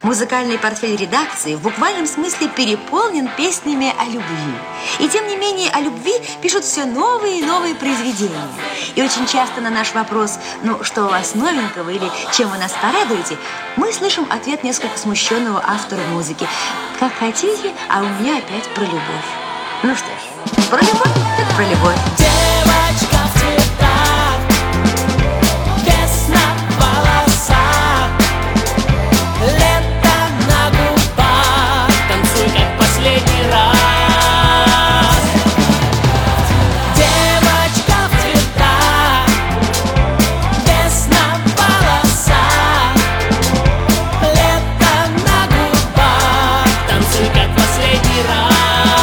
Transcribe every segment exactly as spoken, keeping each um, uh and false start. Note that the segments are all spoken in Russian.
Музыкальный портфель редакции в буквальном смысле переполнен песнями о любви. И тем не менее о любви пишут все новые и новые произведения. И очень часто на наш вопрос: ну, что у вас новенького или чем вы нас порадуете, мы слышим ответ несколько смущенного автора музыки: как хотите, а у меня опять про любовь. Ну что ж, про любовь так про любовь. Девочка в цветах, без на волосах, лето на губах, танцуй как последний раз. Девочка в цветах, без на волосах, лето на губах, танцуй как последний раз.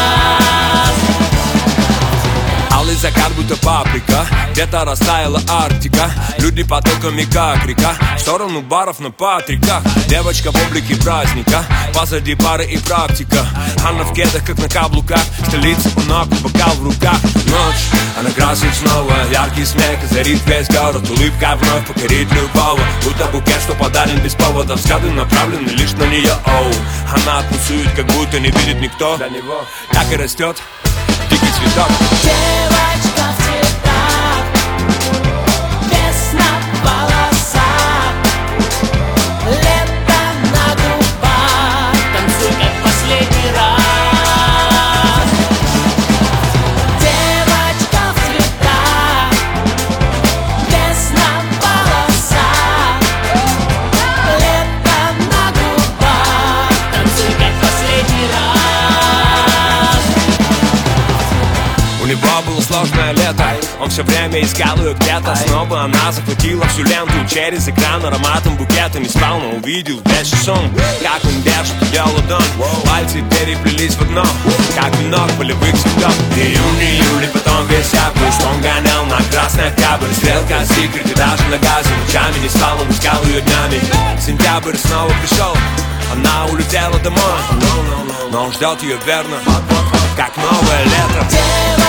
Алый закат, будто паприка, где-то растаяла Арктика. Люди потоками, как река, в сторону баров на Патриках. Девочка в облике праздника, позади пары и практика. Она в кедах, как на каблуках, столица у ног, бокал в руках. Ночь, она красит снова, яркий смех озарит весь город. Улыбка вновь покорит любого, будто букет, что подарен без повода. Взгляды направлены лишь на нее, оу. Она танцует, как будто не видит никто. Для него так и растет дикий цветок. Девочка в цветах, без на волосах, лето на губах, танцуй как последний раз. Девочка в цветах, без на волосах, лето на губах, танцуй как последний раз. У него было сложное лето, он все время искал ее где-то. Снова она захватила всю ленту через экран ароматом букета. Не спал, но увидел весь сон, как он держит ее ладонь. Пальцы переплелись в одно, как венок полевых цветов. Июнь, июль, и потом весь август он гонял на красный октябрь. Стрелка секрет и даже на газе. Ночами не спал, он искал ее днями. Сентябрь снова пришел, она улетела домой, но он ждет ее верно, как новое лето.